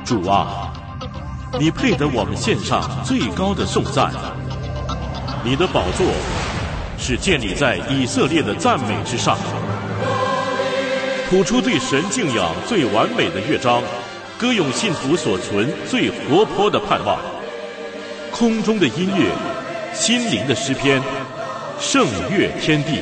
主啊，你配得我们献上最高的颂赞。你的宝座是建立在以色列的赞美之上，谱出对神敬仰最完美的乐章，歌咏信徒所存最活泼的盼望。空中的音乐，心灵的诗篇，圣乐天地。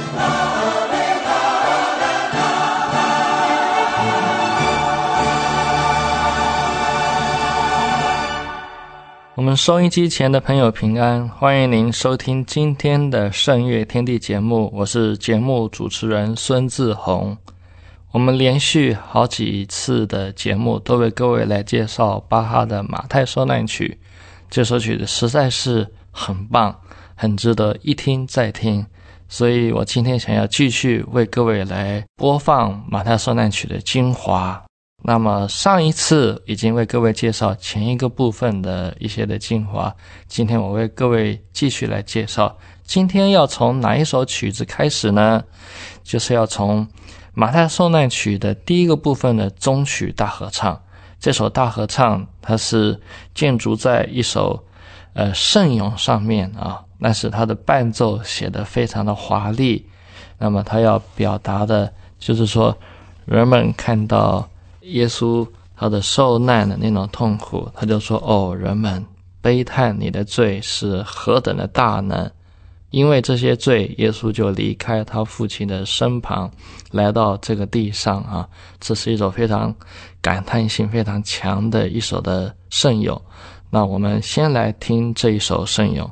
我们收音机前的朋友平安，欢迎您收听今天的圣乐天地节目，我是节目主持人孙志宏。我们连续好几次的节目都为各位来介绍巴哈的马太受难曲，这首曲子实在是很棒，很值得一听再听，所以我今天想要继续为各位来播放马太受难曲的精华。那么上一次已经为各位介绍前一个部分的一些的精华，今天我为各位继续来介绍。今天要从哪一首曲子开始呢？就是要从马太受难曲的第一个部分的中曲大合唱。这首大合唱它是建筑在一首圣咏上面啊，但是它的伴奏写得非常的华丽。那么它要表达的就是说，人们看到耶稣他的受难的那种痛苦，他就说，哦，人们悲叹你的罪是何等的大呢？因为这些罪，耶稣就离开他父亲的身旁，来到这个地上啊。这是一首非常感叹性非常强的一首的圣咏。那我们先来听这一首圣咏。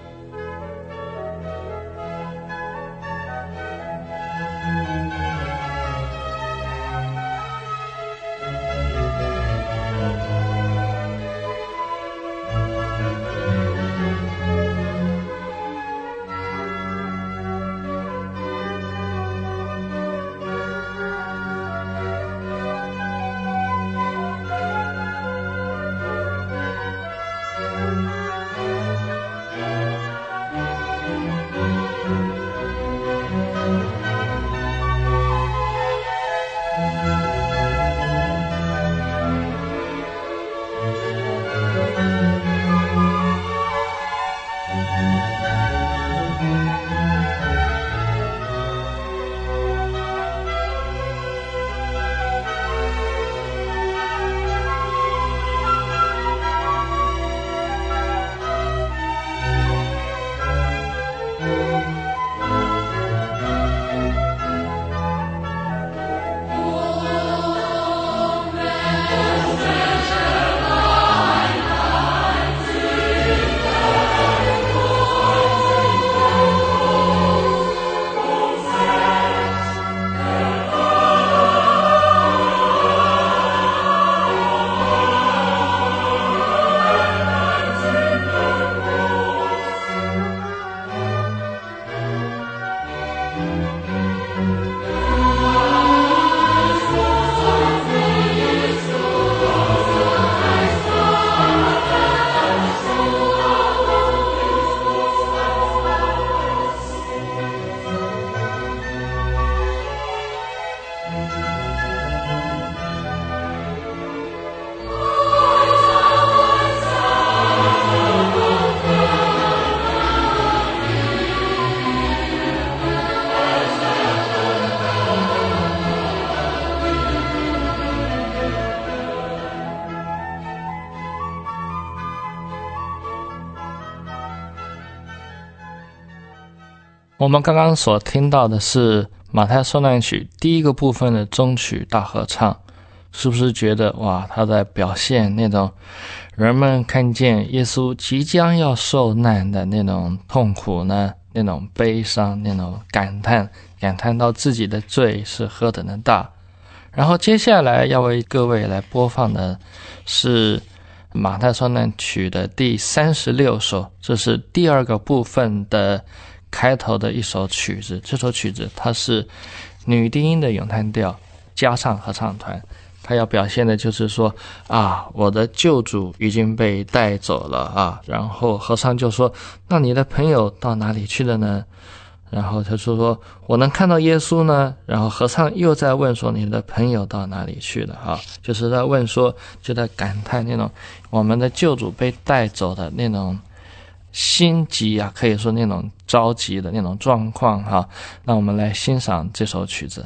我们刚刚所听到的是马太受难曲第一个部分的中曲大合唱，是不是觉得哇，他在表现那种人们看见耶稣即将要受难的那种痛苦呢？那种悲伤，那种感叹到自己的罪是何等的大。然后接下来要为各位来播放的是马太受难曲的第36首，这是第二个部分的开头的一首曲子。这首曲子它是女低音的咏叹调加上合唱团，它要表现的就是说啊，我的救主已经被带走了啊。然后和尚就说，那你的朋友到哪里去了呢？ 然后他说我能看到耶稣呢，然后合唱又在问说你的朋友到哪里去了就是在问说，就在感叹那种我们的救主被带走的那种心急可以说那种着急的那种状况那我们来欣赏这首曲子。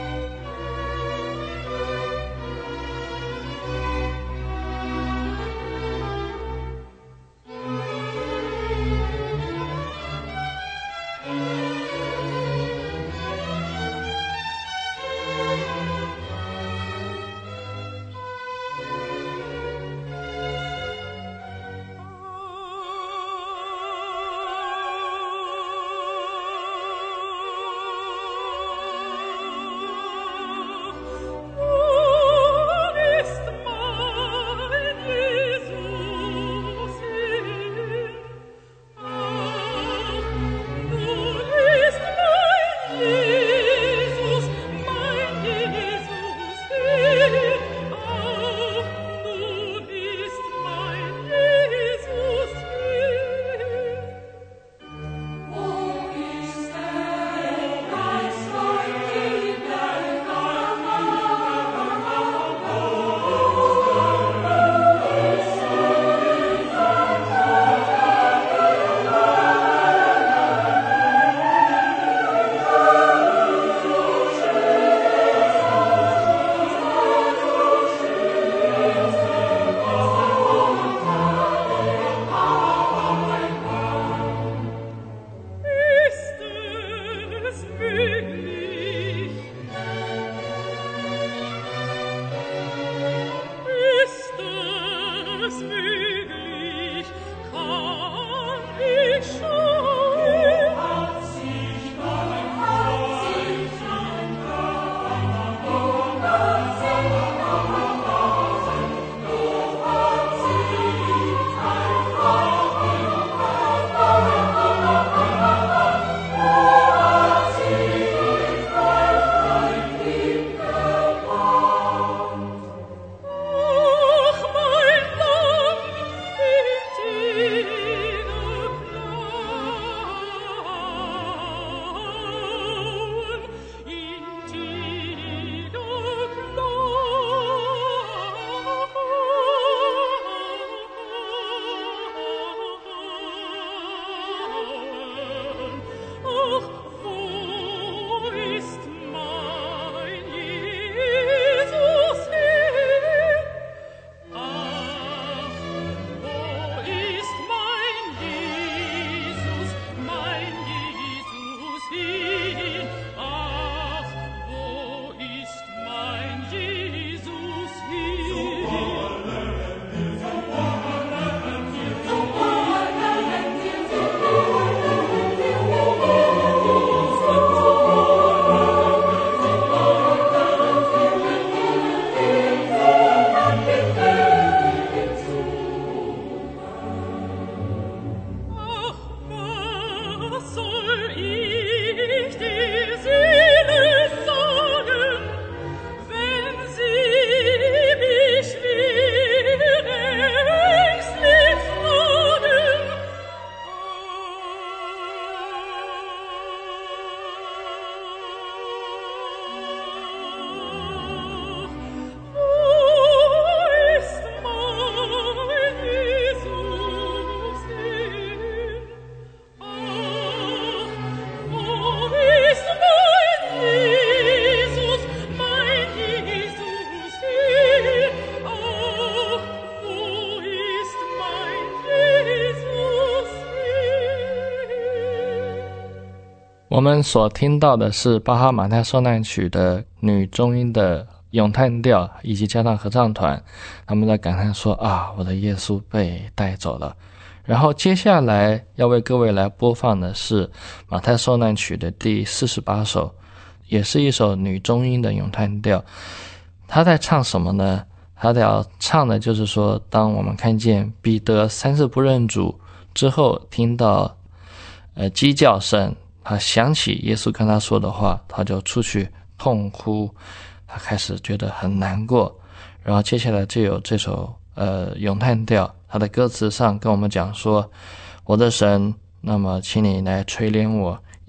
我们所听到的是巴哈马太受难曲的女中音的咏叹调以及加上合唱团，他们在感叹说我的耶稣被带走了。然后接下来要为各位来播放的是马太受难曲的第48首，也是一首女中音的咏叹调。他在唱什么呢？他要唱的就是说，当我们看见彼得3次不认主之后，听到鸡叫声，他想起耶稣跟他说的话，他就出去痛哭，他开始觉得很难过。然后接下来就有这首咏叹调，他的歌词上跟我们讲说，我的神，那么请你来垂怜我，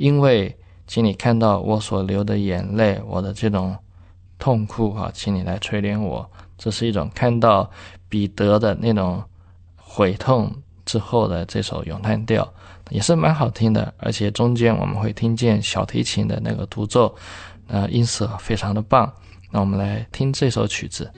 因为请你看到我所流的眼泪，我的这种痛苦请你来垂怜我。这是一种看到彼得的那种悔痛之后的这首咏叹调，也是蛮好听的，而且中间我们会听见小提琴的那个独奏，音色非常的棒。那我们来听这首曲子。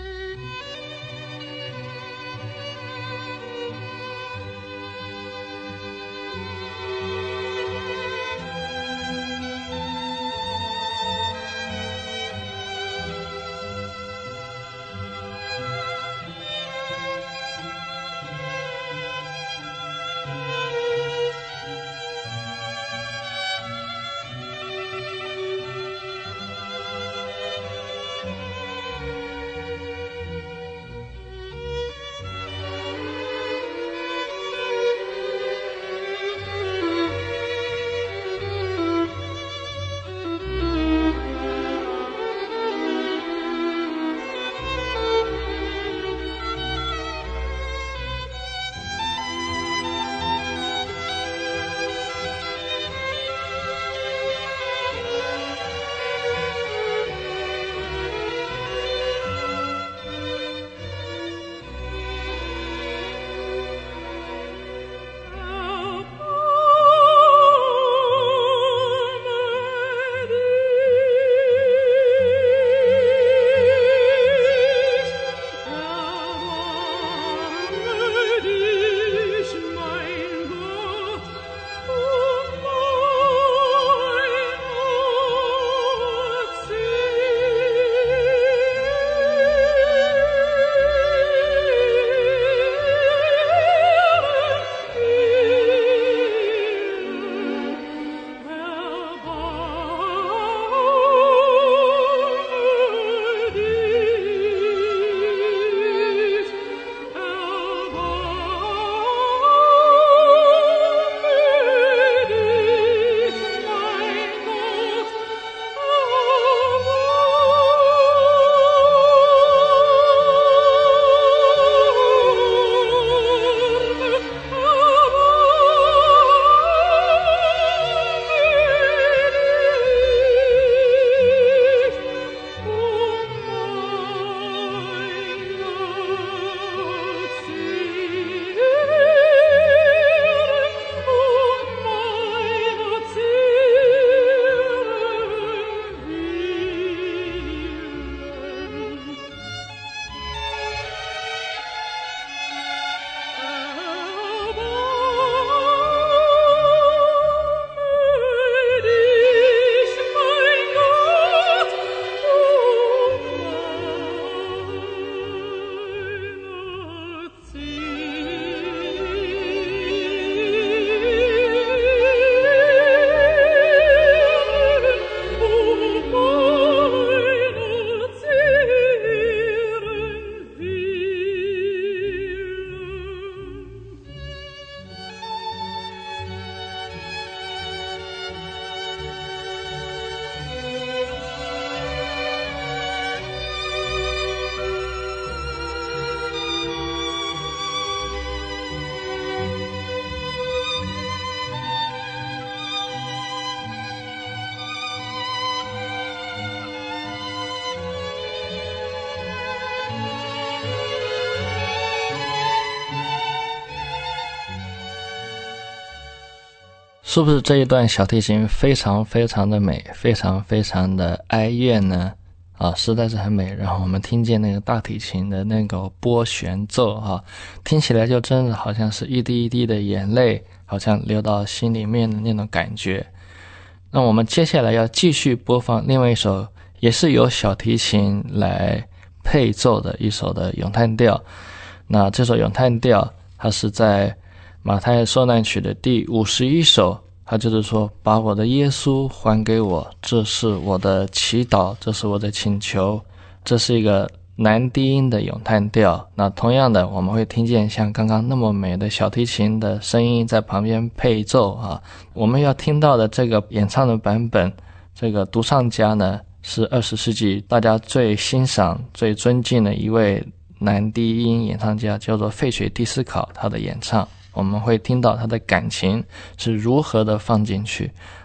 是不是这一段小提琴非常非常的美，非常非常的哀怨呢？实在是很美。然后我们听见那个大提琴的那个拨弦奏听起来就真的好像是一滴一滴的眼泪，好像流到心里面的那种感觉。那我们接下来要继续播放另外一首也是由小提琴来配奏的一首的咏叹调。那这首咏叹调它是在马太受难曲的第51首，它就是说把我的耶稣还给我，这是我的祈祷，这是我的请求。这是一个男低音的咏叹调。那同样的我们会听见像刚刚那么美的小提琴的声音在旁边配奏我们要听到的这个演唱的版本，这个独唱家呢是20世纪大家最欣赏最尊敬的一位男低音演唱家，叫做费雪蒂斯考。他的演唱我们会听到他的感情是如何的放进去。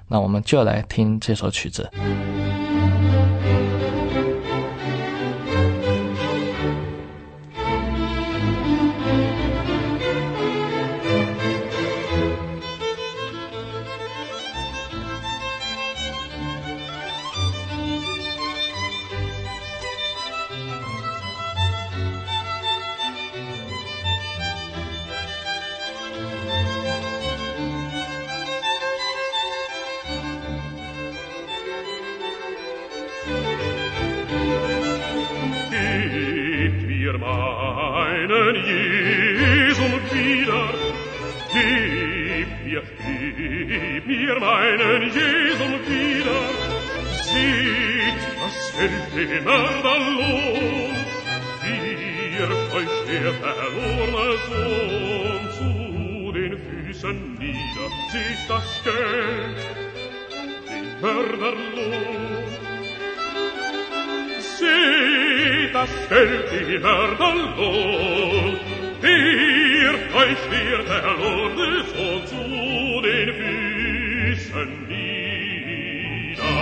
那我们就来听这首曲子。 Gib mir meinen Jesum wieder, seht, was fällt dem Erdallohn, wirft euch der verlorene Sohn zu den Füßen nieder, seht das Geld, den Mörderlohn. Seht das Geld, den Mörderlohn, wirft euch der verlorene Sohn zu den Füßen nieder.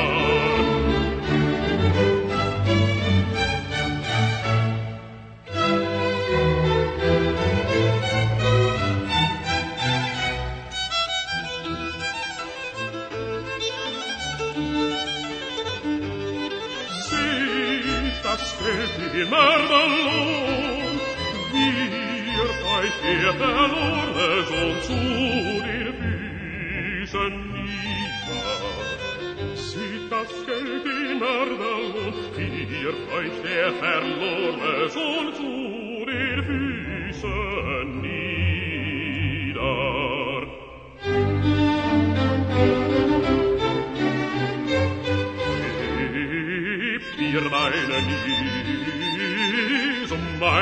Seht das Geld, den Mörderlohn, wirft euch der verlorene Sohn zu den Füßen nieder. Seht das Geld, den Mörderlohn, wirft euch der verlorene Sohn zu den Füßen nieder. Gebt mir meinen Jesum,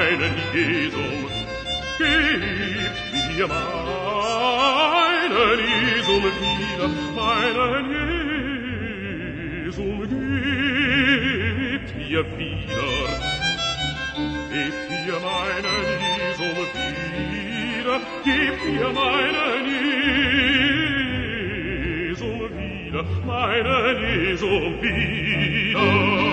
gebt mir meinen Jesum wieder, meinen Jesum, gebt mir wieder. Gebt mir meinen Jesum wieder, gebt mir meinen Jesum wieder, meinen Jesum wieder.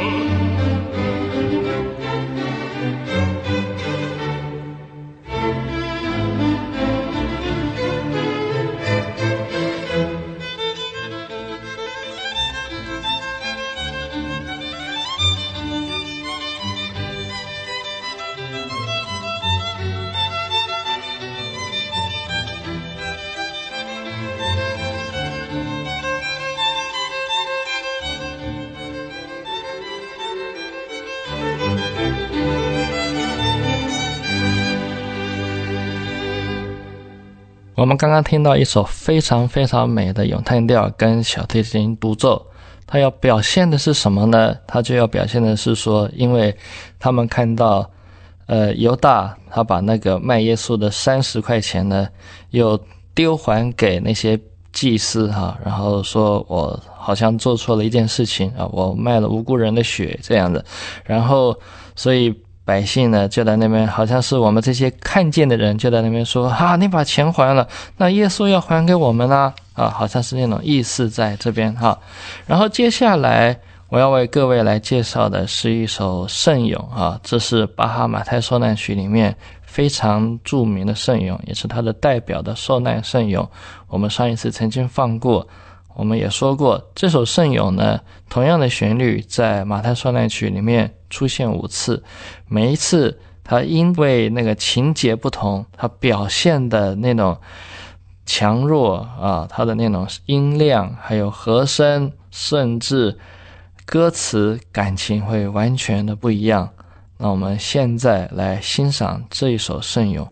我们刚刚听到一首非常非常美的咏叹调跟小提琴独奏，它要表现的是什么呢？它就要表现的是说，因为他们看到犹大他把那个卖耶稣的30块钱呢又丢还给那些祭司然后说我好像做错了一件事情我卖了无辜人的血这样的，然后所以百姓呢就在那边，好像是我们这些看见的人就在那边说你把钱还了，那耶稣要还给我们啊好像是那种意思在这边然后接下来我要为各位来介绍的是一首圣咏这是巴哈马太受难曲里面非常著名的圣咏，也是他的代表的受难圣咏。我们上一次曾经放过，我们也说过这首圣咏呢，同样的旋律在马太受难曲里面出现5次，每一次它因为那个情节不同，它表现的那种强弱它的那种音量还有和声甚至歌词感情会完全的不一样。那我们现在来欣赏这一首圣咏。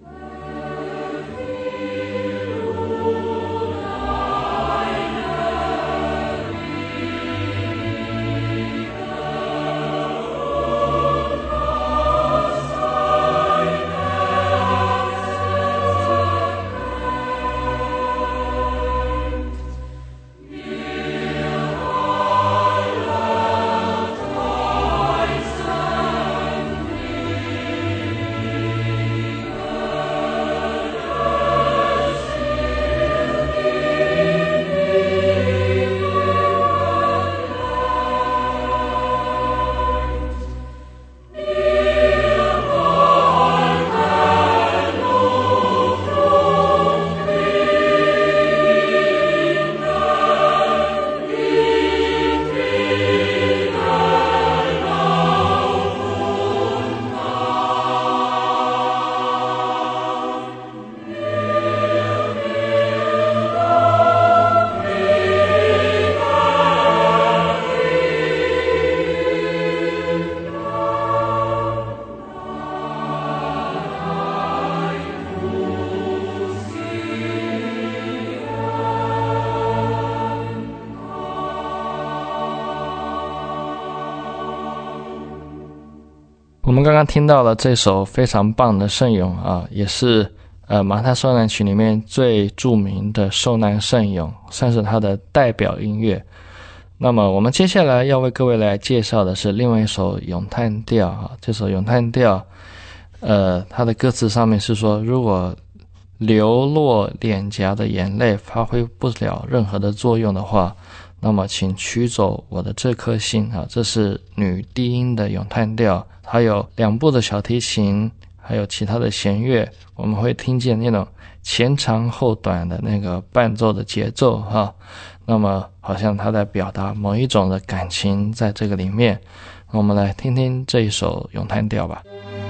我们刚刚听到了这首非常棒的圣咏啊，也是马太受难曲里面最著名的受难圣咏，算是它的代表音乐。那么我们接下来要为各位来介绍的是另外一首咏叹调啊，这首咏叹调它的歌词上面是说，如果流落脸颊的眼泪发挥不了任何的作用的话，那么请取走我的这颗心啊。这是女低音的咏叹调，还有2部的小提琴，还有其他的弦乐，我们会听见那种前长后短的那个伴奏的节奏哈。那么好像他在表达某一种的感情在这个里面。我们来听听这一首咏叹调吧。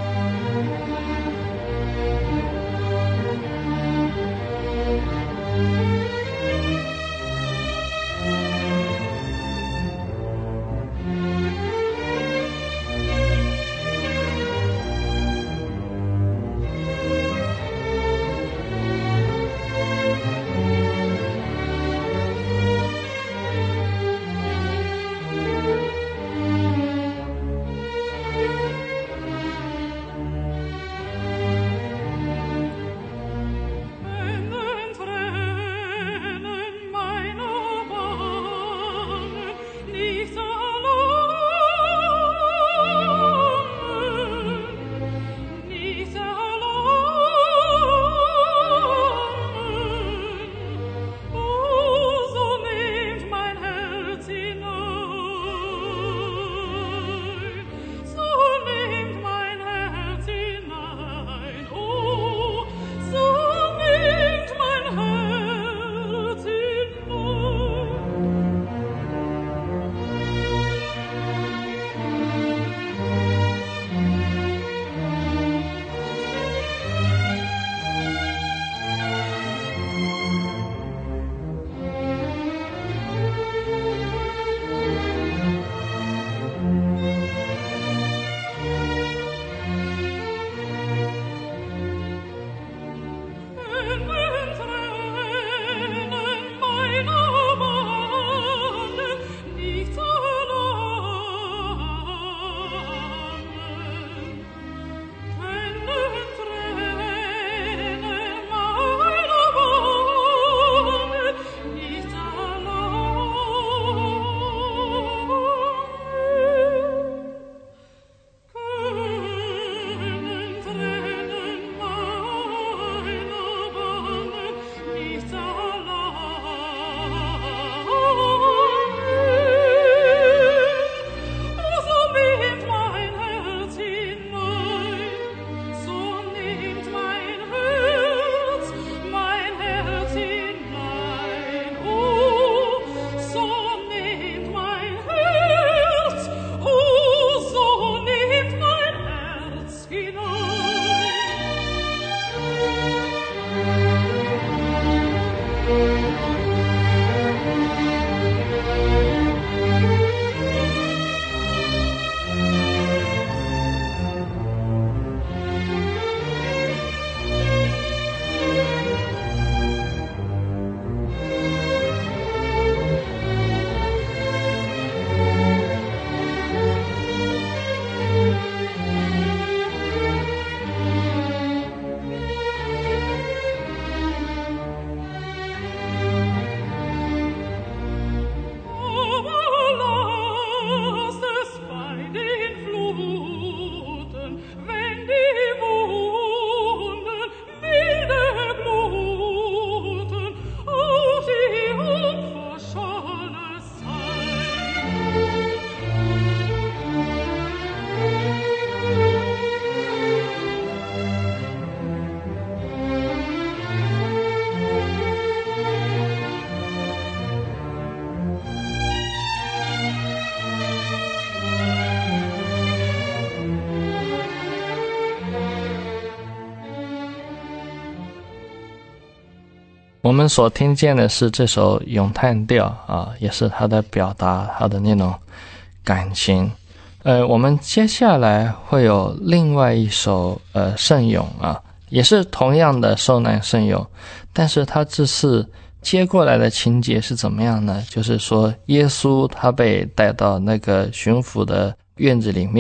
我们所听见的是这首咏叹调啊，也是他的表达他的那种感情。我们接下来会有另外一首圣咏啊，也是同样的受难圣咏，但是他这次接过来的情节是怎么样呢？就是说耶稣他被带到那个巡抚的院子里面，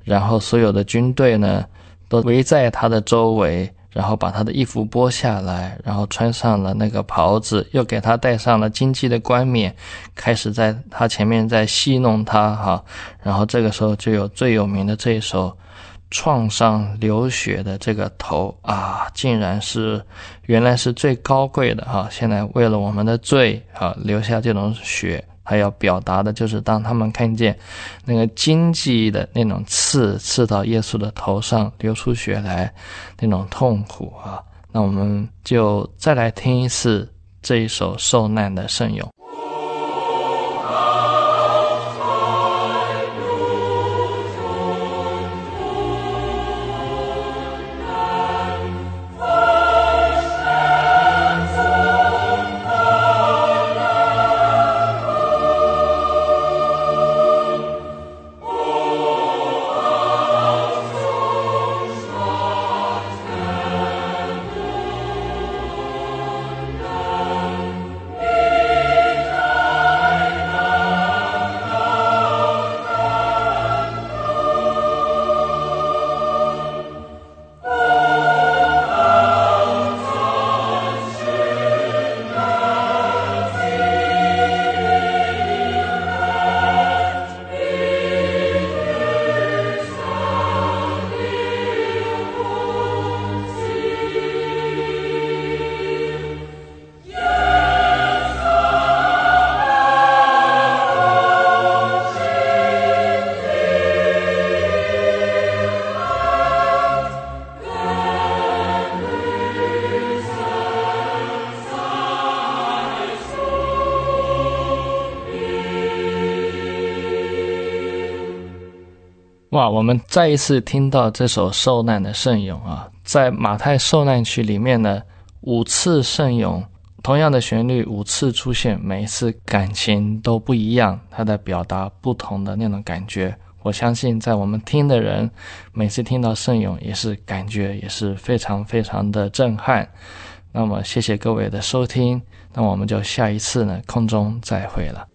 然后所有的军队呢都围在他的周围，然后把他的衣服剥下来，然后穿上了那个袍子，又给他戴上了荆棘的冠冕，开始在他前面在戏弄他哈。然后这个时候就有最有名的这一首创伤流血的这个头啊，竟然是原来是最高贵的哈，现在为了我们的罪啊流下这种血，他要表达的就是当他们看见那个荆棘的那种刺到耶稣的头上流出血来那种痛苦啊。那我们就再来听一次这一首受难的圣咏。哇，我们再一次听到这首受难的圣咏啊，在马太受难曲里面呢，5次圣咏，同样的旋律5次出现，每一次感情都不一样，它在表达不同的那种感觉。我相信在我们听的人，每次听到圣咏也是感觉也是非常非常的震撼。那么谢谢各位的收听，那我们就下一次呢空中再会了。